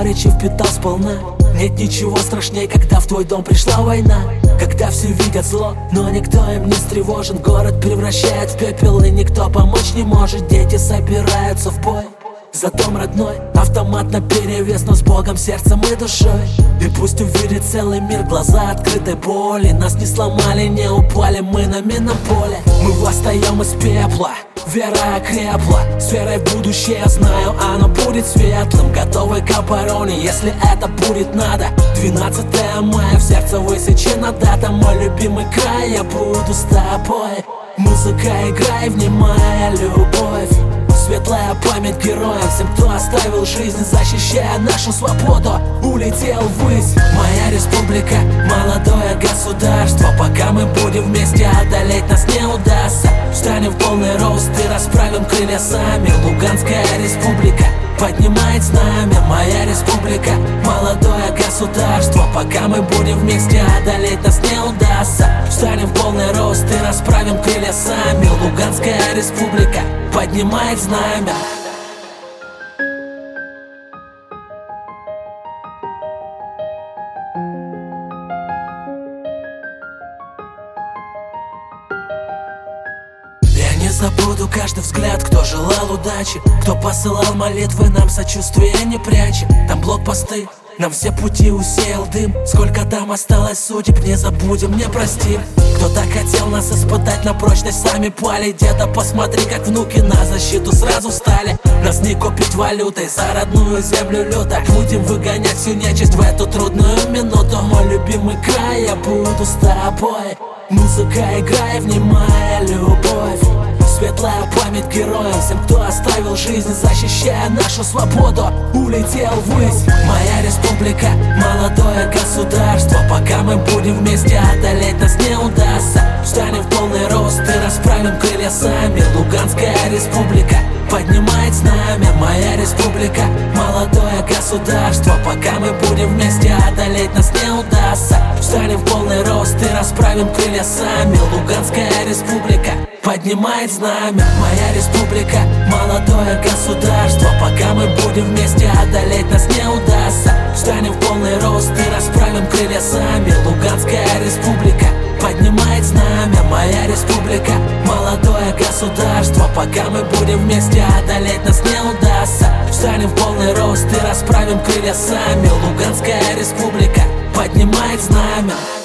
горечи впитал сполна. Нет ничего страшнее, когда в твой дом пришла война. Когда все видят зло, но никто им не встревожен. Город превращает в пепел, и никто помочь не может. Дети собираются в бой за дом родной. Автомат наперевес, но с Богом, сердцем и душой. И пусть увидит целый мир глаза открытой боли. Нас не сломали, не упали, мы на минном поле. Мы восстаем из пепла, вера окрепла. С верой в будущее, я знаю, оно будет светлым. Готовы к обороне, если это будет надо. 12 мая, в сердце высечена дата. Мой любимый край, я буду с тобой. Музыка, играй, внимая любовь. Светлая память героям, всем, кто оставил жизнь, защищая нашу свободу. Улетел ввысь, моя республика, молодое государство. Пока мы будем вместе, одолеть нас не удастся. Встанем в полный рост и расправим крылья сами. Луганская республика поднимает знамя. Моя республика, молодое государство. Пока мы будем вместе, одолеть нас не удастся. Встанем в полный рост и расправим крылья сами. Луганская республика поднимает знамя. Я не забуду каждый взгляд, кто желал удачи, кто посылал молитвы, нам сочувствия не прячем. Там блокпосты, нам все пути усеял дым. Сколько там осталось судеб, не забудем, не простим. Кто так хотел нас испытать на прочность, сами пали. Деда, посмотри, как внуки на защиту сразу стали. Нас не купить валютой, за родную землю люто. Будем выгонять всю нечисть в эту трудную минуту. Мой любимый край, я буду с тобой. Музыка, играй, внимая любовь. Светлая память героям, всем, кто оставил жизнь, защищая нашу свободу. Улетел ввысь, моя республика, молодое государство. Пока мы будем вместе, одолеть нас не удастся. Встанем в полный рост и расправим крылья сами. Луганская республика поднимает знамя. Моя республика, молодое государство. Пока мы будем вместе, одолеть нас не удастся. Встанем в полный рост и расправим крылья сами. Луганская республика поднимает знамя. Моя республика, молодое государство. Пока мы будем вместе, одолеть нас не удастся. Встанем в полный рост и расправим крылья сами. Луганская республика поднимает знамя. Моя республика, молодое государство. Пока мы будем вместе, одолеть нас не удастся. Встанем в полный рост и расправим крылья сами. Луганская республика поднимает знамя.